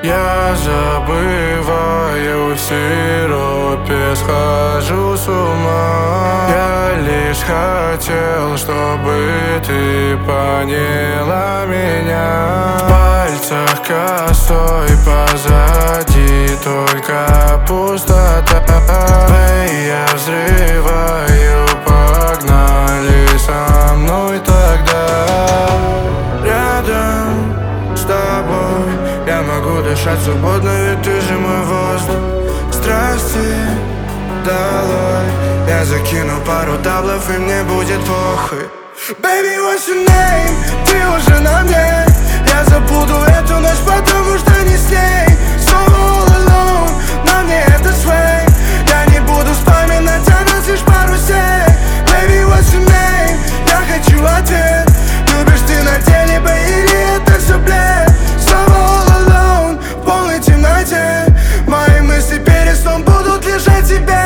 Я забываю в сиропе, схожу с ума. Я лишь хотел, чтобы ты поняла меня. В пальцах косой позади только пустота. Эй, я взрываю, погнали со мной тогда. Рядом с тобой я могу дышать свободно, ведь ты же мой воздух. Страсти долой, я закину пару даблов и мне будет похуй. Baby, what's your name? Ты уже на мне. Я забуду эту ночь, потому что не с ней. Снова all alone, на мне это свей. Я не буду вспоминать о нас лишь пару сей. Baby, what's your name? Я хочу ответ. Любишь ты на деле, или это все бред? Снова all alone, в полной темноте. Мои мысли перед сном будут лежать тебе.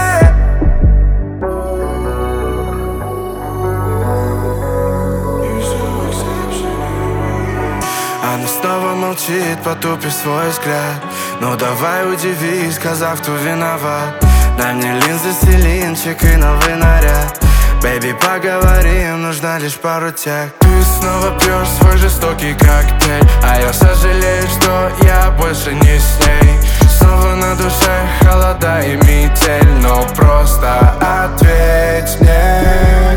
Она снова молчит, потупив свой взгляд. Ну давай удиви, сказав, кто виноват. На мне линзы, селинчик и новый наряд. Бэйби, поговорим, нужна лишь пару тяг. Ты снова пьешь свой жестокий коктейль, а я сожалею, что я больше не с ней. Снова на душе холода и метель, но просто ответь мне.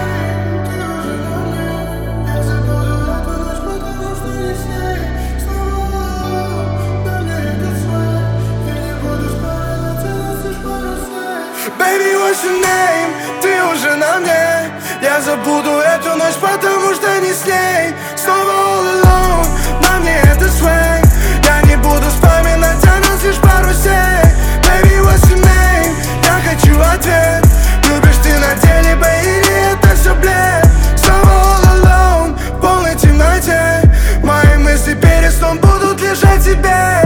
Baby, what's your name? Ты уже на мне. Я забуду эту ночь, потому что не с ней. Снова all alone, на мне это свей. Я не буду вспоминать о нас лишь пару сей. Baby, what's your name? Я хочу ответ. Любишь ты на деле, или это все бред? Снова all alone, в полной темноте. Мои мысли перед сном будут лежать тебе.